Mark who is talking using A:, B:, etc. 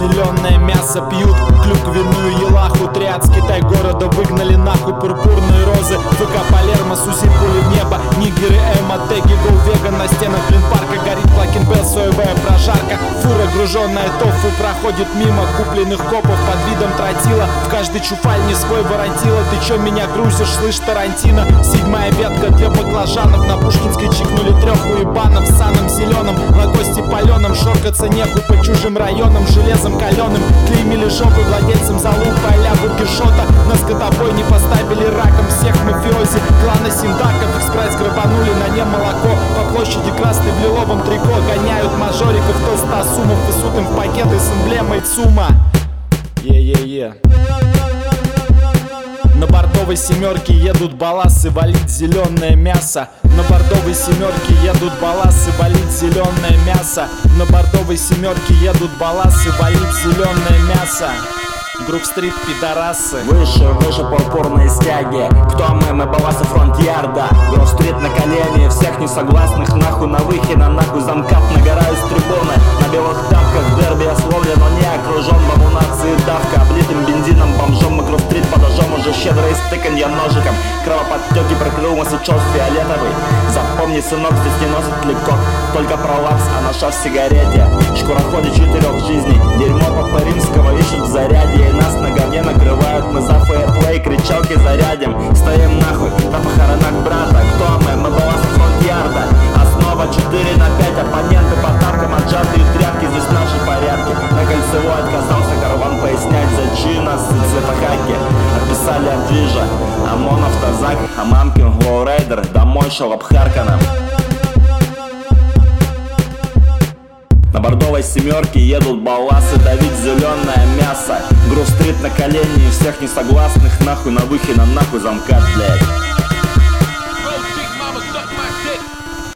A: зеленое мясо пьют, клюквенную елаху. Триад с Китай города выгнали нахуй пурпурные розы. ФК Палермо, Суси пули в небо, нигеры, эмо, теги, гоу, веган. На стенах парка горит Плакенбелл, соевая прожарка. Фура, груженная тофу, проходит мимо купленных копов под видом тротила. В каждой чуфальне свой воротила. Ты чё меня грузишь, слышь, Тарантино? Седьмая ветка для баклажанов. На Пушкинской чихнули 3 уебанов. С саном зеленым, на кости паленым. Шоркаться нехуй по чужим районам. Железом каленым клеймили жопы владельцам залуп. А-ля Бургершота на скотобойне поставили раком всех мафиози. Клана Синдаков экспресс грабанули на нем молоко. По площади красный в лиловом трико гоняют мажориков толстосумов и суд им в пакеты с эмблемой ЦУМа. Е-е-е. На бордовой семерке едут баласы, валить зеленое мясо. На бордовой семерке едут баласы, валить зеленое мясо. На бордовой семерке едут баласы, валить зеленое мясо. Грув-стрит, пидорасы.
B: Выше, выше пурпурные стяги. Кто мы? Мы баласы фронт-ярда. Грув-стрит на колени, всех несогласных нахуй на выхина, нахуй замкат. Нагораю с трибуны, на белых тапках. Дерби я словлен, но не окружен. Бомунации давка, облитым бензином бомжом. Мы грув-стрит подожжем, уже щедрое стыканье ножиком. Кровоподтеки прикрыл массачок фиолетовый. Запомни, сынок, здесь не носит легко только пролапс, а наша в сигарете. Шкуроходе 4 жизней. Дерьмо Папы Римского ищут в заряде. И нас на говне накрывают, мы за фейерплей кричалки зарядим. Стоим нахуй на похоронах брата. Кто мы? Мы баласы фронт-ярда. Основа 4 на 5, оппоненты по танкам, отжатые тряпки. Здесь наши порядки. На кольцевой отказался караван пояснять зачин нас и цветохаки. Отписали от движа ОМОН, автозак, а мамкин Глоурейдер домой шел обхарканом. На бордовой семерке едут баласы, давить зеленое мясо. Грув-стрит на колени, всех несогласных нахуй на выхина, нахуй замкат, блядь.